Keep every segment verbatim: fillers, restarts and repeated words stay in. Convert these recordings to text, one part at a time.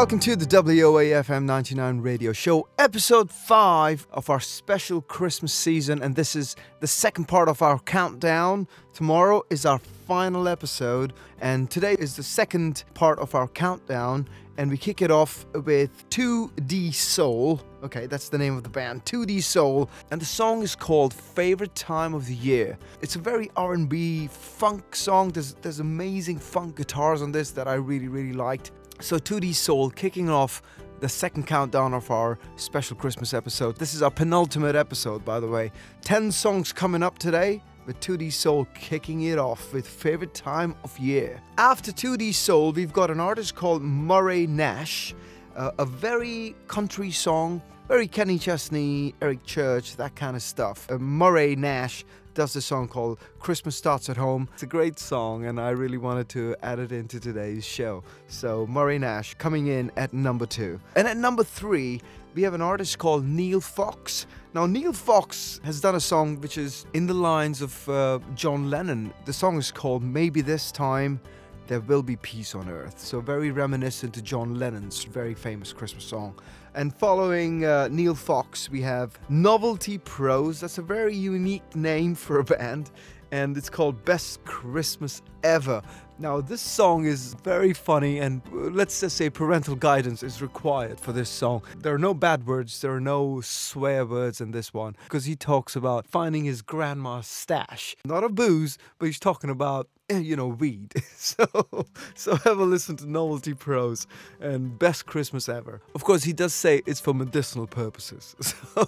welcome to the W O A F M ninety-nine radio show, episode five of our special Christmas season, and this is the second part of our countdown. Tomorrow is our final episode, and today is the second part of our countdown, and we kick it off with two D Soul. Okay, that's the name of the band, two D Soul, and the song is called Favorite Time of the Year. It's a very R and B funk song. There's, there's amazing funk guitars on this that I really, really liked. So two D Soul kicking off the second countdown of our special Christmas episode. This is our penultimate episode, by the way. Ten songs coming up today, with two D Soul kicking it off with Favorite Time of Year. After two D Soul, we've got an artist called Murray Nash, uh, a very country song, very Kenny Chesney, Eric Church, that kind of stuff. Uh, Murray Nash does a song called Christmas Starts at Home. It's a great song, and I really wanted to add it into today's show. So Murray Nash coming in at number two. And at number three, we have an artist called Neil Fox. Now, Neil Fox has done a song which is in the lines of uh, John Lennon. The song is called Maybe This Time There Will Be Peace on Earth. So very reminiscent to John Lennon's very famous Christmas song. And following uh, Neil Fox, we have Novelty Pros. That's a very unique name for a band, and it's called Best Christmas Ever. Now, this song is very funny, and uh, let's just say parental guidance is required for this song. There are no bad words, there are no swear words in this one, because he talks about finding his grandma's stash. Not of booze, but he's talking about, you know, weed. so, so have a listen to Novelty Pros and Best Christmas Ever. Of course, he does say it's for medicinal purposes. So,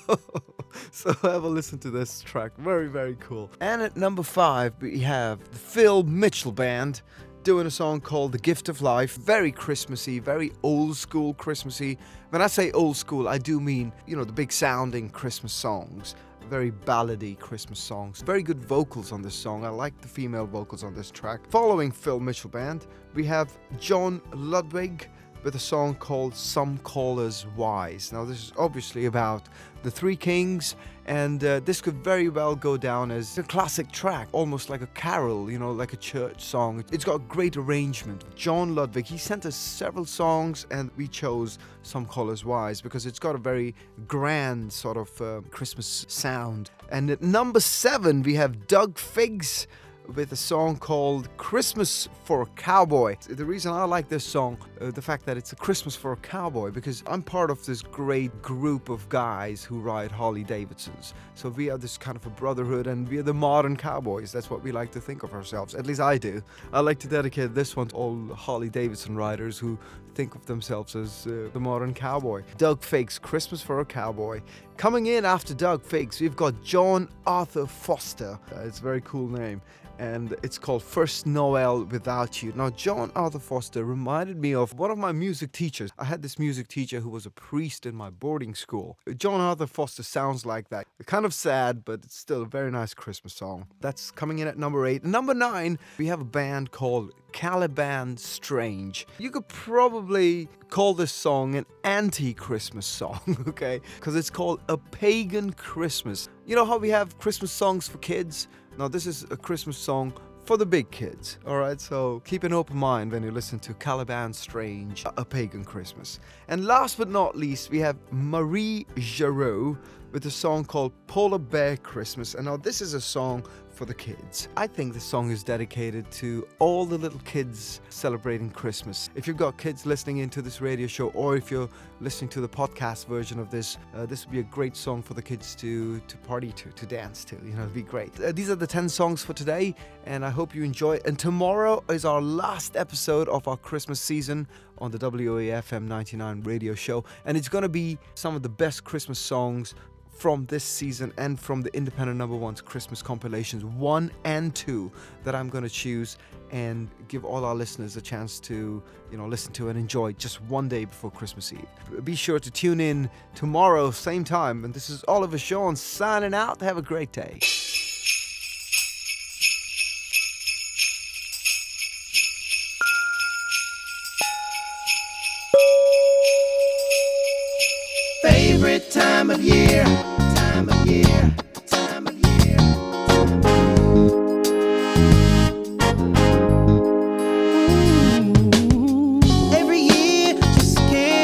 so have a listen to this track. Very, very cool. And at number five, we have the Phil Mitchell Band doing a song called The Gift of Life. Very Christmassy, very old school Christmassy. When I say old school, I do mean, you know, the big sounding Christmas songs. Very ballady Christmas songs. Very good vocals on this song. I like the female vocals on this track. Following Phil Mitchell Band, we have John Ludwig with a song called Some Call Us Wise. Now, this is obviously about the Three Kings, and uh, this could very well go down as a classic track, almost like a carol, you know, like a church song. It's got great arrangement. John Ludwig, he sent us several songs, and we chose Some Call Us Wise because it's got a very grand sort of uh, Christmas sound. And at number seven, we have Doug Figs with a song called Christmas for a Cowboy. The reason I like this song, uh, the fact that it's a Christmas for a Cowboy, because I'm part of this great group of guys who ride Harley Davidsons. So we are this kind of a brotherhood, and we are the modern cowboys. That's what we like to think of ourselves. At least I do. I like to dedicate this one to all Harley Davidson riders who think of themselves as uh, the modern cowboy. Doug Figs, Christmas for a Cowboy. Coming in after Doug Figs, we've got John Arthur Foster. Uh, it's a very cool name. And it's called First Noel Without You. Now, John Arthur Foster reminded me of one of my music teachers. I had this music teacher who was a priest in my boarding school. John Arthur Foster sounds like that. Kind of sad, but it's still a very nice Christmas song. That's coming in at number eight. Number nine, we have a band called Caliban Strange. You could probably call this song an anti-Christmas song, okay? Because it's called A Pagan Christmas. You know how we have Christmas songs for kids? Now, this is a Christmas song for the big kids, all right? So keep an open mind when you listen to Caliban Strange, A Pagan Christmas. And last but not least, we have Marie Jarreau with a song called Polar Bear Christmas. And now this is a song for the kids. I think the song is dedicated to all the little kids celebrating Christmas. If you've got kids listening into this radio show, or if you're listening to the podcast version of this, uh, this would be a great song for the kids to to party to, to dance to. You know, it'd be great. Uh, these are the ten songs for today, and I hope you enjoy it. And tomorrow is our last episode of our Christmas season on the W O A F M ninety-nine radio show, and it's going to be some of the best Christmas songs from this season and from the Independent Number One's Christmas compilations one and two that I'm going to choose and give all our listeners a chance to, you know, listen to and enjoy just one day before Christmas Eve. Be sure to tune in tomorrow, same time. And this is Oliver Sean signing out. Have a great day. Favorite time of year, time of year, time of year. Ooh. Every year just can't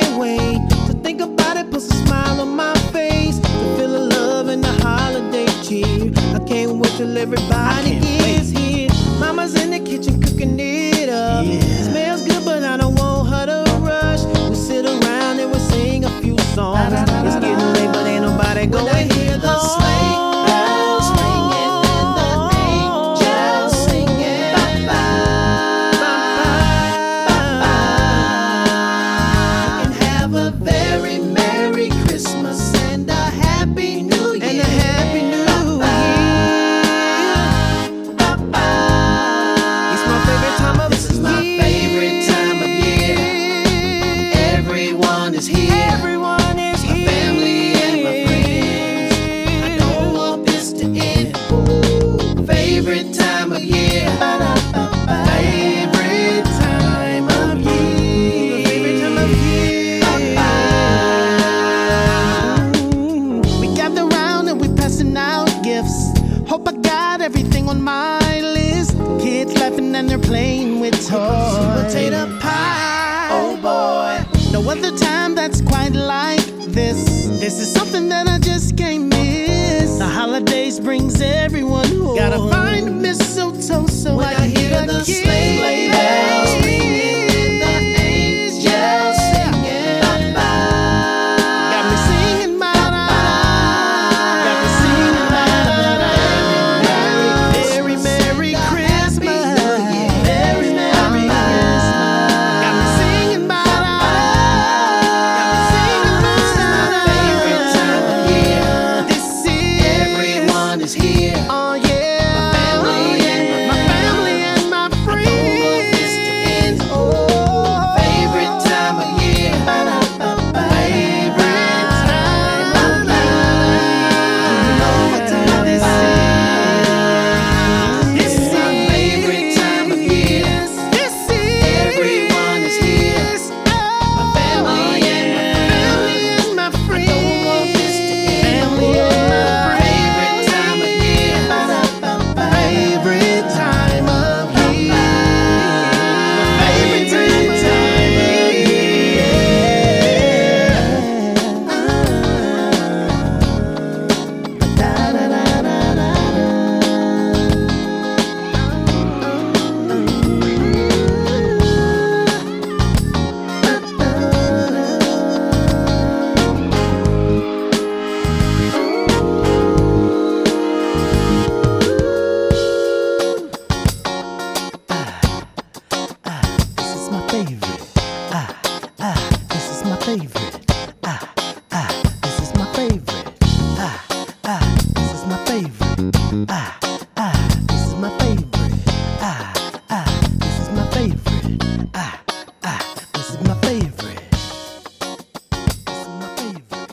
smile on my face, to feel the love and the holiday cheer. I can't wait till everybody gets here. Mama's in the kitchen cooking it up. Yeah. Smells good, but I don't want her to rush. We sit around and we sing a few songs. It's getting late, but ain't nobody going to hear the sleigh bells ringing and the angels singing. Bye-bye. You can have a very Merry Christmas and a Happy New Year. And a Happy New Year. Bye-bye. It's my favorite time of This is my favorite time of year. Everyone is here. Everyone is here. My family and my friends. I don't want this to end. Favorite time of year. Favorite time of year. Favorite time of year. We gather round and we passing out gifts. Hope I got everything on my list. Kids laughing and they're playing with toys. Potato pie. Oh boy. No other time that's quite like this. This is something that I just can't miss. The holidays brings everyone home. Gotta find a mistletoe so when I, I hear the sleigh bells ringing and the angels singing. Bye-bye. Got me singing bye-bye. Got me singing bye-bye. Very Merry Christmas. Very Merry Christmas. Got me singing bye-bye. Favorite time of year. This is everyone is here. Oh yeah. My family and my family and my friends. Oh, favorite time of year. Favorite time of year. You know what time this is. This is my favorite time of year. This is everyone is here. My family and my family and my friends. I don't want this to end. Family and my favorite time of year. Favorite time of year. My favorite time of This is my favorite. Ah, ah, this is my favorite. Ah, ah, this is my favorite. Ah, ah, this is my favorite. Ah, ah, this is my favorite. Ah, ah, this is my favorite. Ah, ah, this is my favorite. This is my favorite.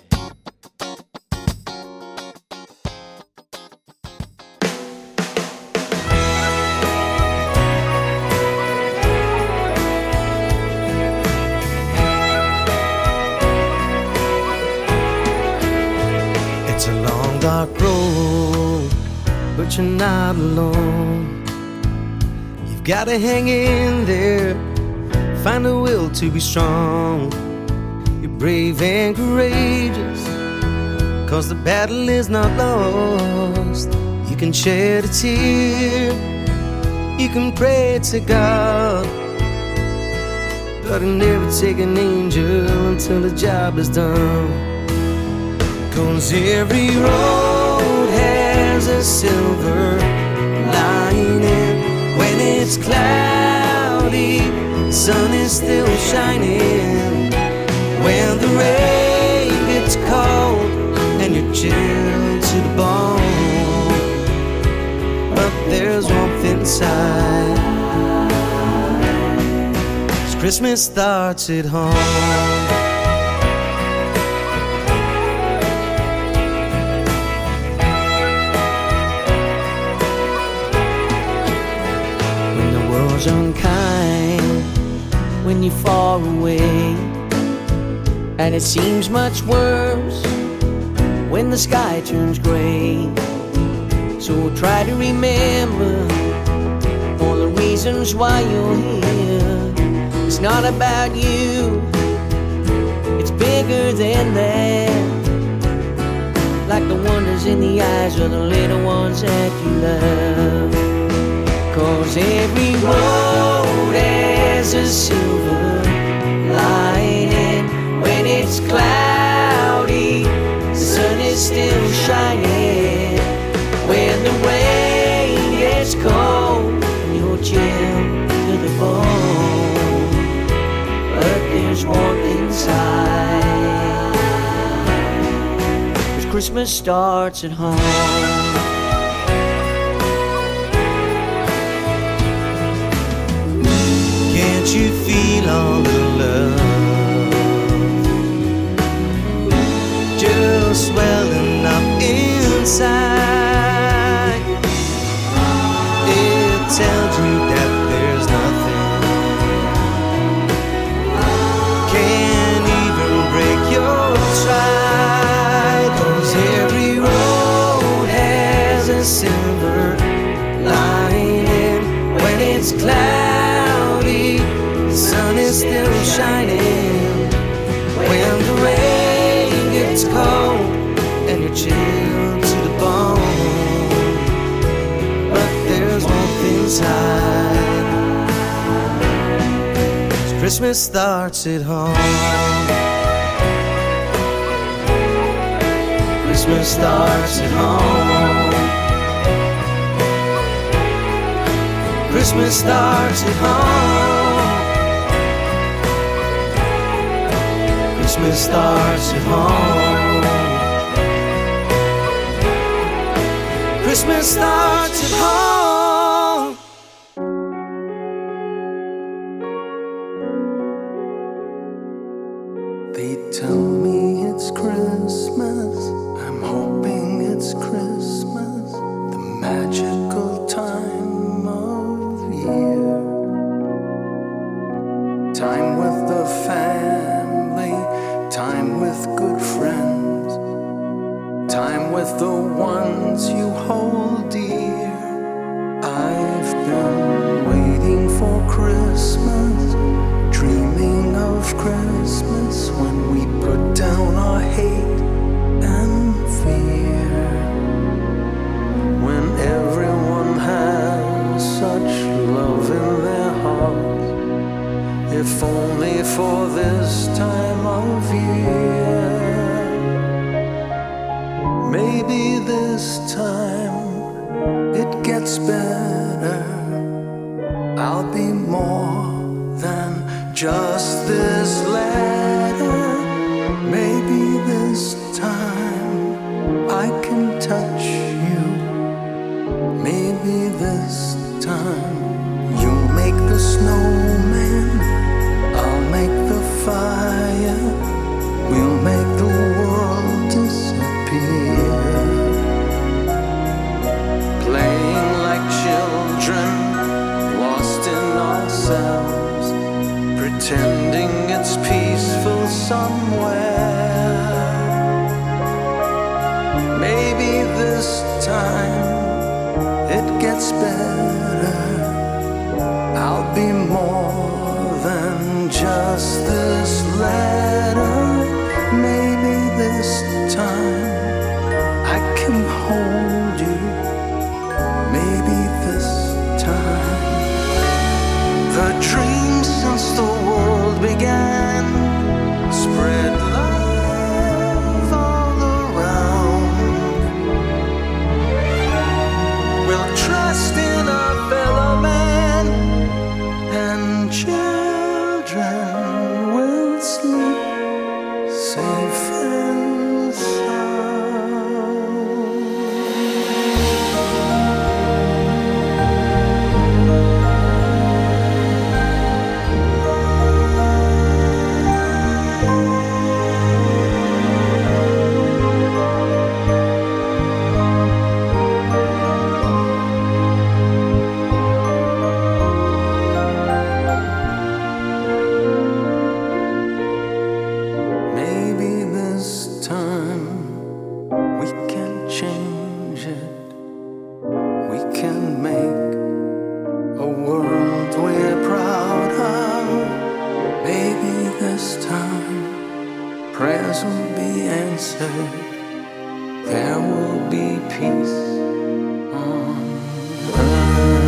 It's a long dark road, but you're not alone. You've gotta hang in there, find the will to be strong. You're brave and courageous, cause the battle is not lost. You can shed a tear, you can pray to God, but it'll never take an angel until the job is done. Cause every road has a silver lining. When it's cloudy, the sun is still shining. When the rain gets cold and you're chilled to the bone, but there's warmth inside, 'cause Christmas starts at home. Unkind when you're far away, and it seems much worse when the sky turns gray. So try to remember all the reasons why you're here. It's not about you, it's bigger than that. tears in the eyes of the little ones that you love. 'Cause every road has a silver lining. When it's cloudy, the sun is still shining. When the rain gets cold and you're chilled to the bone, but there's warmth inside. 'Cause Christmas starts at home. Can't you feel all the love just swelling up inside? It tells you that there's nothing can't even break your stride. 'Cause every road has a silver lining. When it's cloudy, the sun is still shining. When the rain gets cold and you're chilled to the bone, but there's warmth inside. 'Cause Christmas starts at home. Christmas starts at home. Christmas starts at home. Christmas starts at home. Christmas starts at home. They tell me it's Christmas. I'm hoping it's Christmas, the magical time of year. Time with the family, time with good friends, time with the ones you hold dear. I've been waiting for Christmas, dreaming of Christmas, when we put down our hate and fear. When everyone has such love in their hearts, if only for this time of year. Maybe this time it gets better. I'll be more than just this letter. Maybe this time I can touch you. Maybe this time you'll make the snowman, I'll make the fire. We'll make the world disappear. Playing like children, lost in ourselves, pretending it's peaceful somewhere. Maybe this time it gets better. I'll be more than just this letter. Maybe this time I can hold you. Maybe this time. The dream since the world began spread love all around. We'll trust in our fellow man, and children will sleep safe and sound. Maybe this time we can change it. We can make a world we're proud of. Maybe this time prayers will be answered. there will be peace on earth.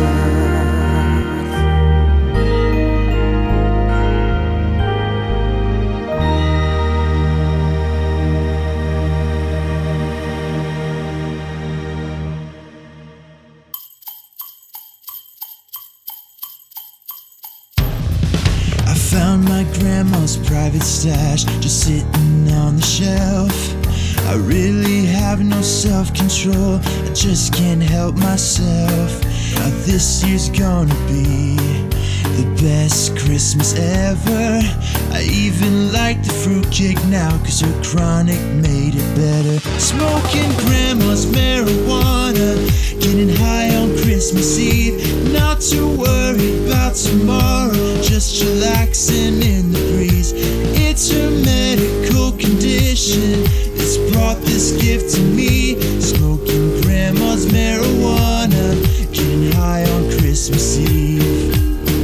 I found my grandma's private stash just sitting on the shelf. I really have no self-control, I just can't help myself. Now this year's gonna be the best Christmas ever. I even like the fruitcake now, cause her chronic made it better. Smoking grandma's marijuana, getting high on Christmas Eve. Not too worried about tomorrow, just relaxing in the breeze. It's her medical condition that's brought this gift to me. Smoking grandma's marijuana, getting high on Christmas Eve.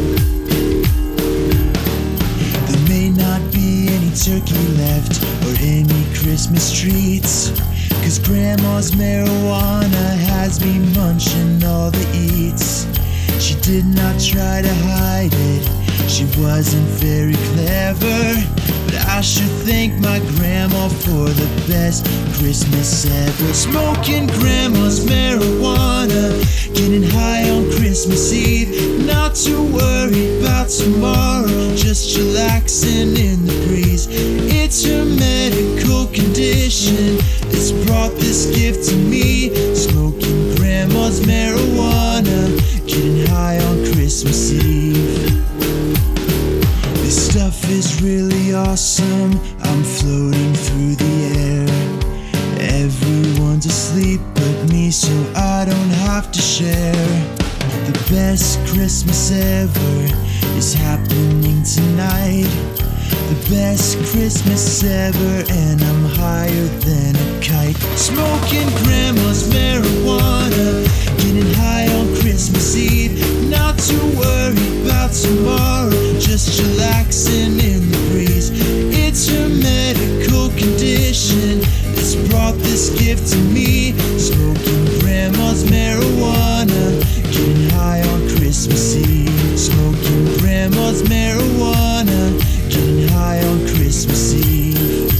There may not be any turkey left or any Christmas treats, cause grandma's marijuana has me munching all the eats. She did not try to hide it, she wasn't very clever, but I should thank my grandma for the best Christmas ever. Smoking grandma's marijuana, getting high on Christmas Eve. Not too worried about tomorrow, just relaxing in the breeze. It's her medical condition that's brought this gift to me. Smoking grandma's marijuana, getting high on Christmas Eve. This stuff is really awesome, I'm floating through the air. Everyone's asleep but me, so I don't have to share. The best Christmas ever is happening tonight. The best Christmas ever, and I'm higher than a kite. Smoking grandma's marijuana, getting high on Christmas Eve. Not too worried about tomorrow, just relaxing in the breeze. It's her medical condition that's brought this gift to me. Smoking grandma's marijuana, getting high on Christmas Eve. Smoking grandma's marijuana, getting high on Christmas Eve.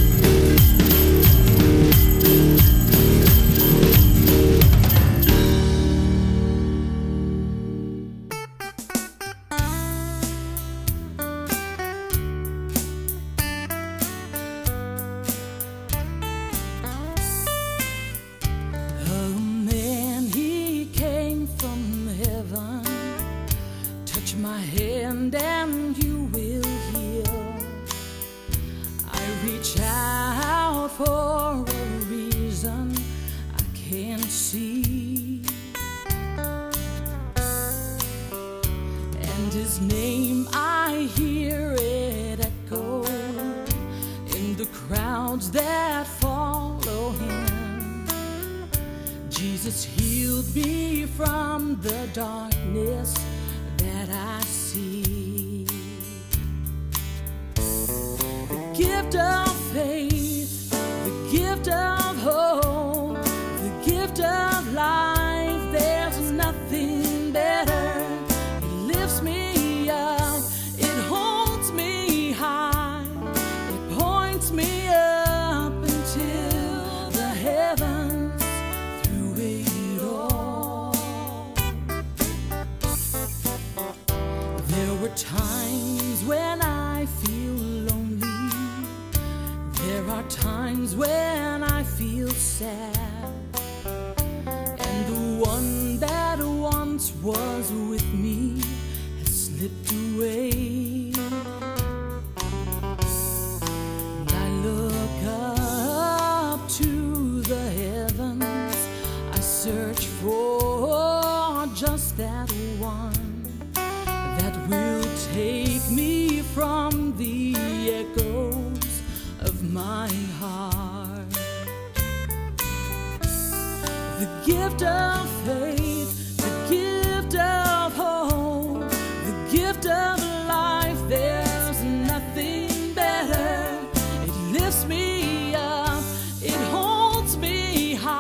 A man, he came from heaven. Touch my hand and you will heal. I reach out for a reason I can't see, and his name I hear it echo in the crowds that follow him. Jesus healed me from the darkness that I see. The gift of faith, the gift of hope, the gift of life, there's nothing better. It lifts me up, it holds me high, it points me up until the heavens through it all. There were times when I feel lonely, there are times when I feel sad, and the one that once was with me has slipped away. And I look up to the heavens, I search for just that one that will take me from the echoes of my heart. The gift of faith, the gift of hope, the gift of life, there's nothing better. It lifts me up, it holds me high.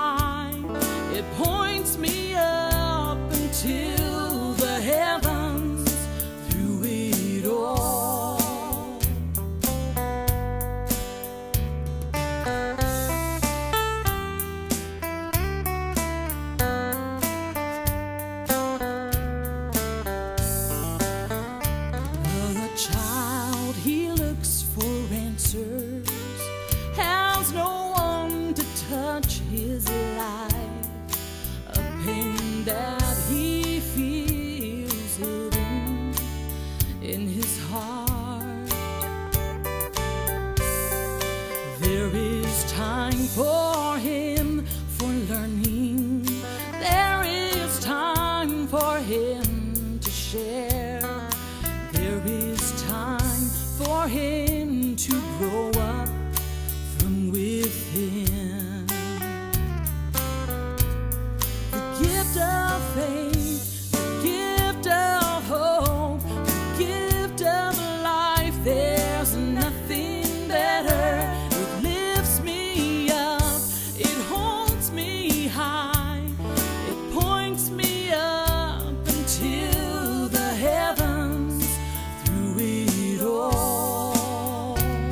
much his life, a pain that he feels hidden in his heart. There is time for him for learning. There is time for him to share. There is time for him to grow up from within. The gift of faith, the gift of hope, the gift of life, there's nothing better. It lifts me up, it holds me high, it points me up until the heavens through it all.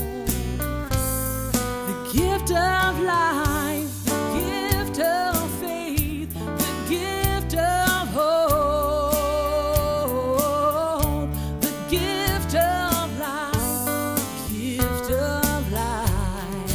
The gift of life, the gift of faith, the gift of hope, the gift of life, the gift of life.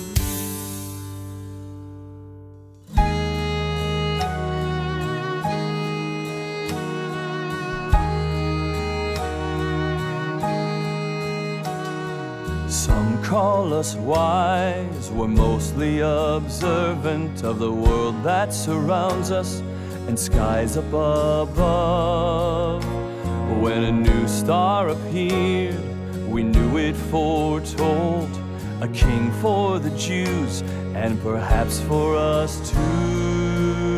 Some call us wise, we're mostly observant of the world that surrounds us and skies up above. When a new star appeared, we knew it foretold a king for the Jews and perhaps for us too.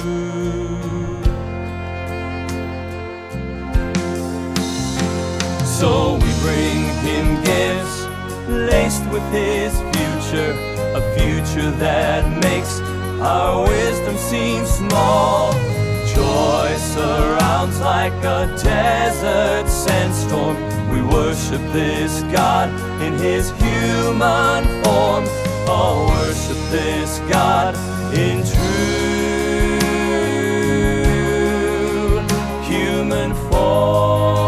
So we bring him gifts laced with his future, a future that makes our wisdom seem small. Joy surrounds like a desert sandstorm. We worship this God in his human form. Oh, worship this God in true human form.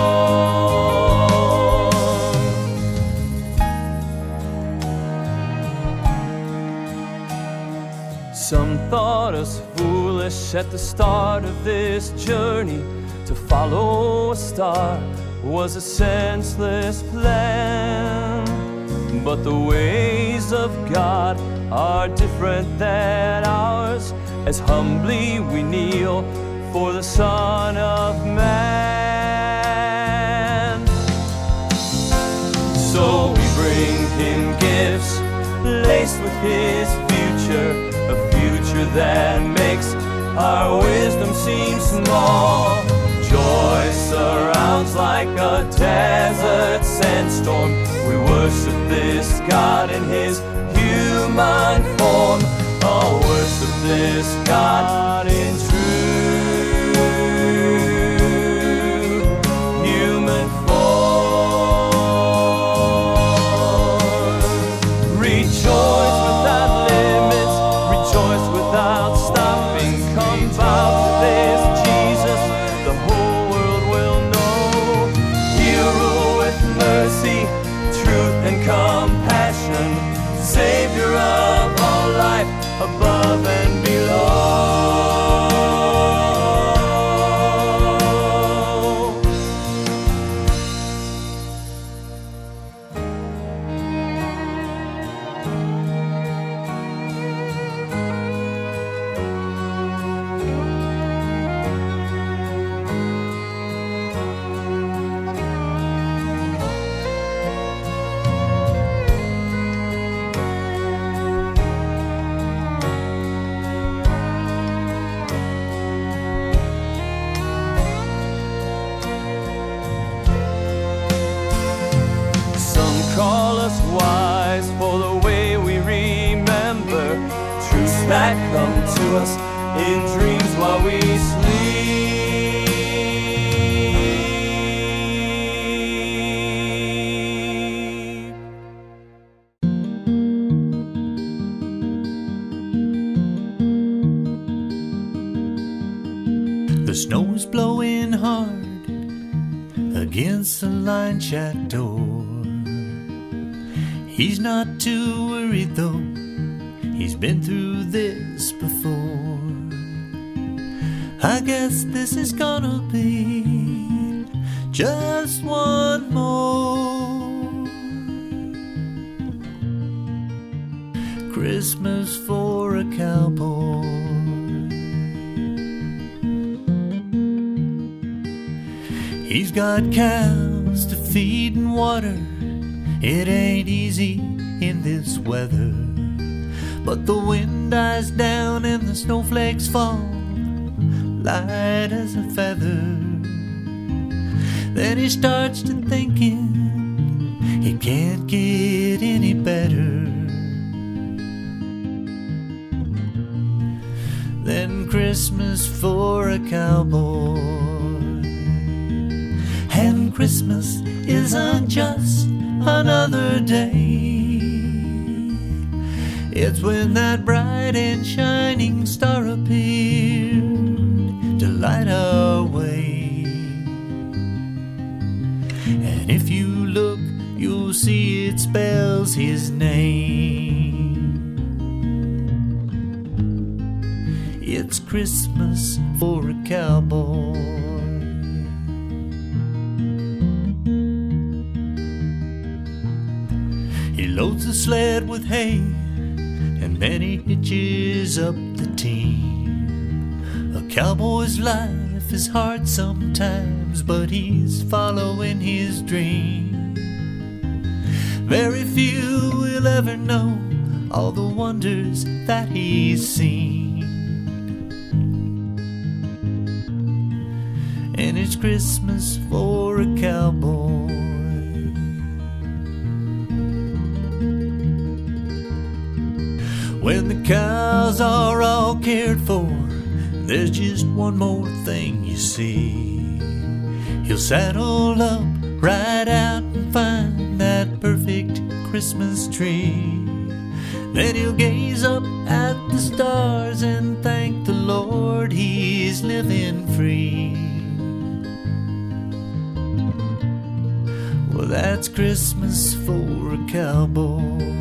Some thought us foolish at the start of this journey. To follow a star was a senseless plan. But the ways of God are different than ours, as humbly we kneel for the Son of Man. So we bring him gifts laced with his future, a future that makes our wisdom seem small. Joy surrounds like a desert sandstorm. We worship this God in his human form. Oh, worship this God in true human form. Rejoice without limits, rejoice without stopping. Come bow to this Jesus, the whole world will know. He'll rule with mercy, truth and compassion, Savior of all life, above and below. Call us wise for the way we remember truths that come to us in dreams while we sleep. The snow is blowing hard against the line shack door. He's not too worried though, He's been through this before. I guess this is gonna be just one more Christmas for a cowboy. He's got cows to feed and water. It ain't easy in this weather, but the wind dies down and the snowflakes fall light as a feather. Then he starts to thinking it can't get any better. Then Christmas for a cowboy. And Christmas isn't just another day. It's when that bright and shining star appeared to light our way. And if you look, you'll see it spells his name. It's Christmas for a cowboy. He loads the sled with hay and then he hitches up the team. A cowboy's life is hard sometimes, but he's following his dream. Very few will ever know all the wonders that he's seen. And it's Christmas for a cowboy. When the cows are all cared for, there's just one more thing you see. He'll saddle up right out and find that perfect Christmas tree. Then he'll gaze up at the stars and thank the Lord he's living free. Well, that's Christmas for a cowboy.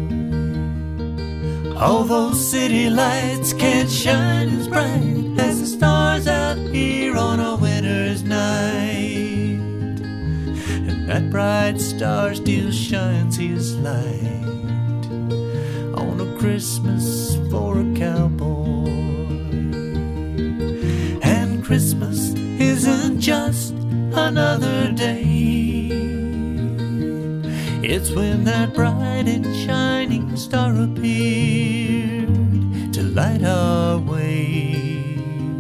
All those city lights can't shine as bright as the stars out here on a winter's night. And that bright star still shines his light on a Christmas for a cowboy. And Christmas isn't just another day. It's when that bright and shining star appeared to light our way.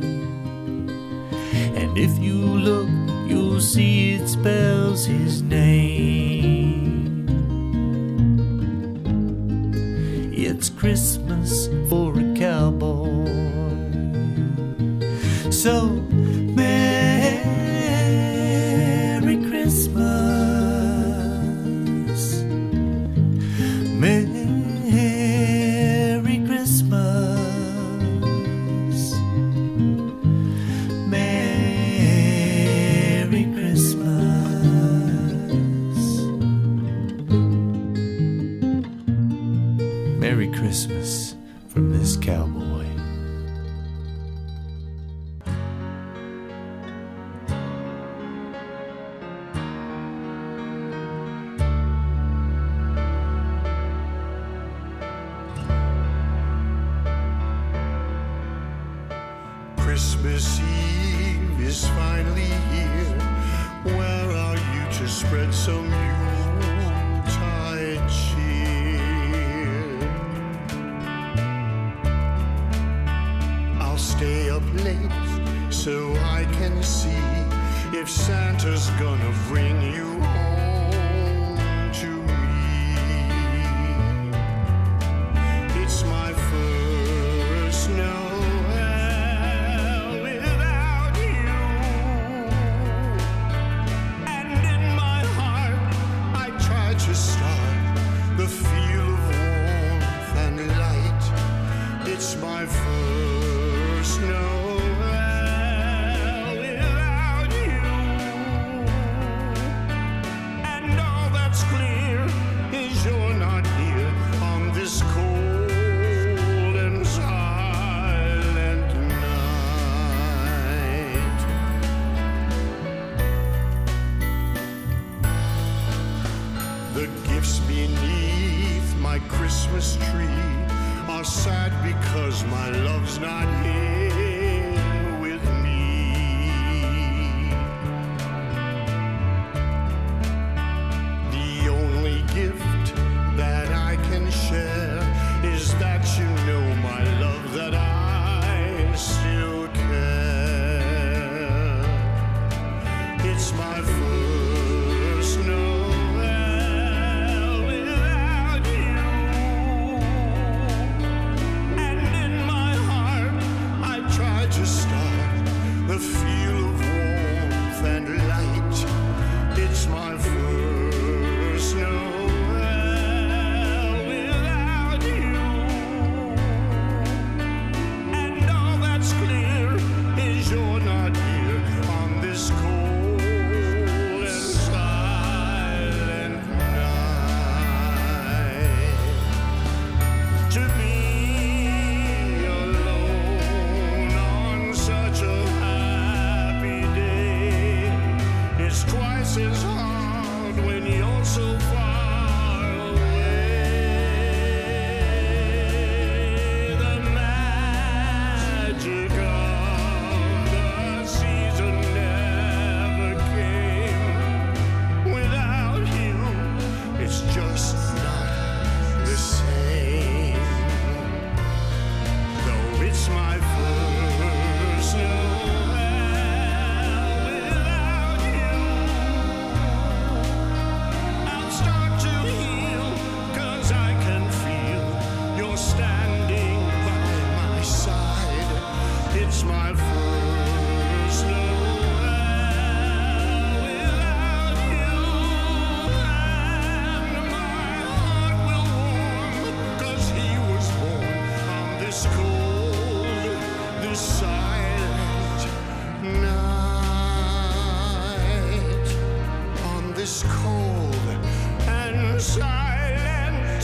And if you look, you'll see it spells his name. It's Christmas for a cowboy. So Merry Christmas. Merry Christmas. Merry Christmas. Merry Christmas from this cowboy. Christmas Eve is finally here. Where are you to spread some Yuletide cheer? I'll stay up late so I can see if Santa's gonna bring you home to me. It's my first Noel without you, and in my heart I try to start the feel of warmth and light. It's my first Noel without you, and all that's clear is you're not here on this cold my love's not here with me. The only gift that I can share is that you know, my love, that I still care. It's my first Noel without you, and in my heart I tried to start the feel of warmth and light. It's my first Noel without you, and all that's clear is you're not here on this cold and silent night. To be alone on such a happy day is twice as hard when you're so far away. The magic of the season never came without you. It's just not the same. Though it's my first Noel without you, I'll start to heal, 'cause I can feel you're standing by my side. It's my first Noel without you, and my heart will warm, 'cause he was born on this cold, this silent night. On this cold and silent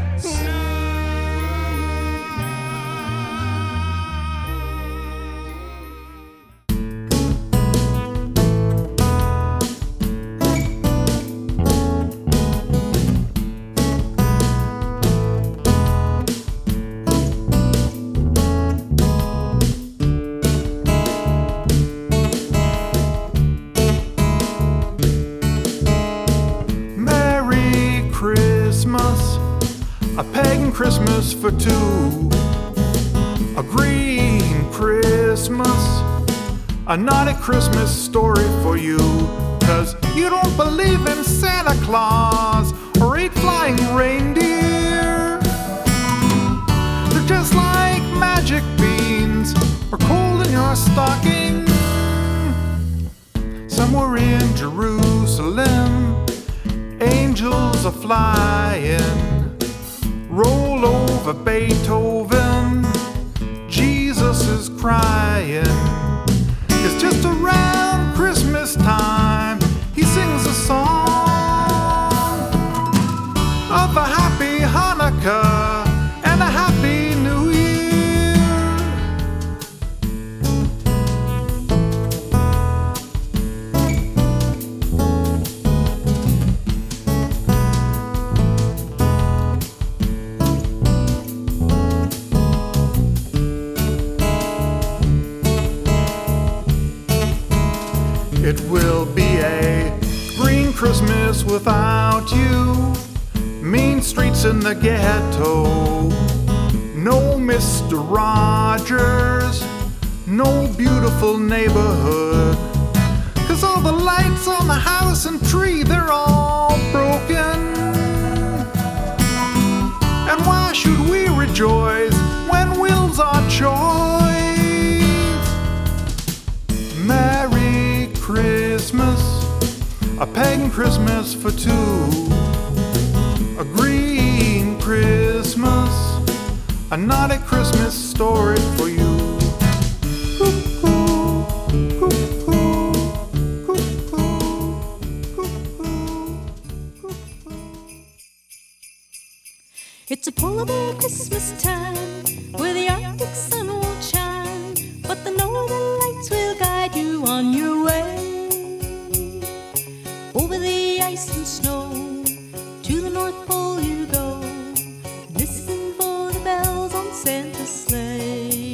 Merry Christmas, a pagan Christmas for two, a green Christmas, a naughty Christmas story for you. 'Cause you don't believe in Santa Claus or eight flying reindeer. They're just like magic beans or coal in your stocking. Somewhere in Jerusalem, angels are flying. Roll over Beethoven, Jesus is crying. It's just around Christmas time he sings a song of a happy Hanukkah and a happy New Year. It will be a green Christmas without you. Mean streets in the ghetto. No Mister Rogers. No beautiful neighborhood. 'Cause all the lights on the house and tree, they're all broken. And why should we rejoice when will's our choice? Merry Christmas, a pagan Christmas for two, a green Christmas, a naughty Christmas story for you. It's a polar bear Christmas time, where the Arctic sun won't shine, but the northern lights will guide you on your way. Over the ice and snow, to the North Pole you go, listen for the bells on Santa's sleigh.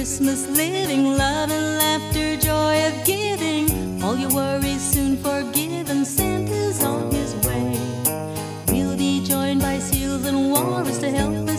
Christmas living, love and laughter, joy of giving. All your worries soon forgiven, Santa's on his way. We'll be joined by seals and walrus to help us